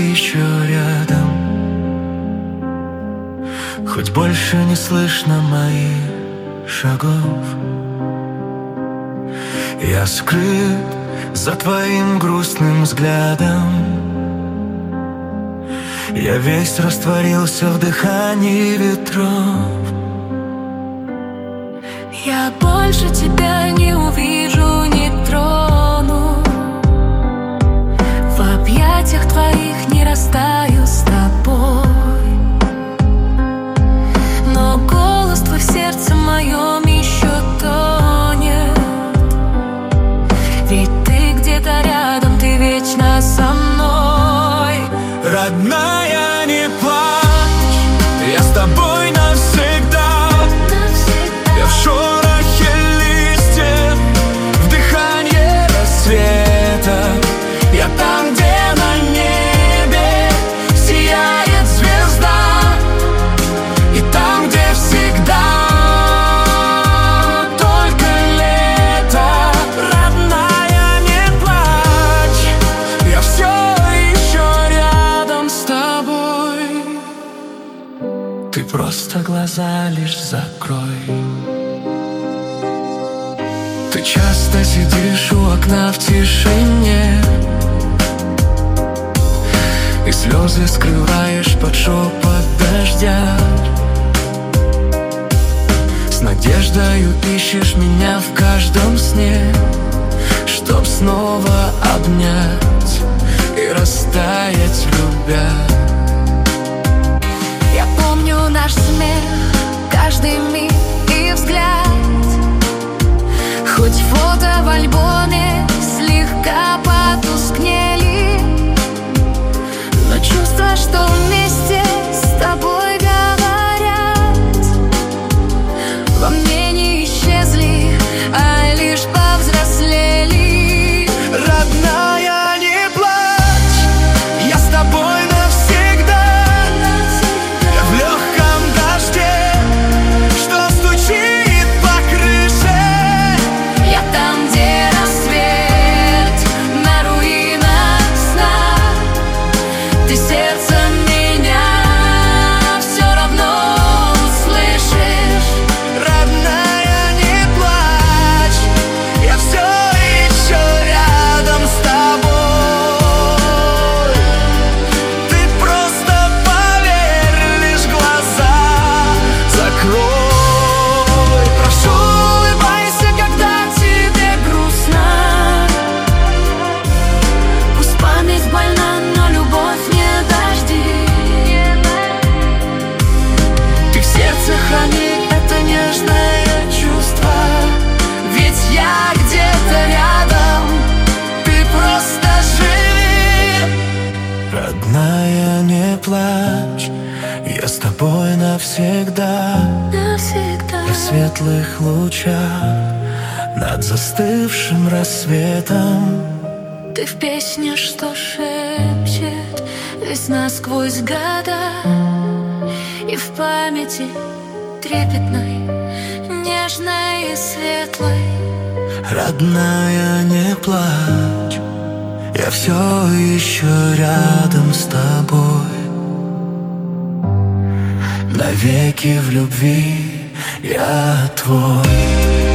еще рядом, хоть больше не слышно моих шагов. Я скрыт за твоим грустным взглядом, я весь растворился в дыхании ветров. Я больше тебя не увижу, не трону, в объятиях твоих не растаю с тобой, но голос твой в сердце моем еще тонет. Ведь ты где-то рядом, ты вечно со мной. Родная, не плачь, я с тобой навсегда. Я в шорохе листьев, в дыхании рассвета. Я там, где на небе сияет звезда, и там, где всегда только лето. Родная, не плачь, я все еще рядом с тобой. Ты просто глаза лишь закрой. Ты часто сидишь у окна в тишине и слезы скрываешь под шепот дождя. С надеждою ищешь меня в каждом сне, чтоб снова обнять и растаять, любя. Я помню наш смех, каждый миг и взгляд, хоть фото в альбоме слегка потускнели, но чувства, что вместе с тобой говорят, во мне не исчезли, а лишь повзрослели. Родная, не плачь, я с тобой навсегда. Я в легком дожде, что стучит по крыше. Я там, где рассвет на руинах сна. Ты сердце меня все равно услышишь. Родная, не плачь, я все еще рядом с тобой. Ты просто поверь, лишь глаза закрой. Прошу, улыбайся, когда тебе грустно. Пусть память больна, но любовь не дожди. Ты в сердце храни это нежное чувство, ведь я где-то рядом, ты просто живи. Родная, не плачь, я с тобой навсегда. Навсегда. В светлых лучах над застывшим рассветом. Ты в песне, что шепчет весна сквозь года, и в памяти трепетной, нежной и светлой. Родная, не плачь, я все еще рядом с тобой. Навеки в любви я твой.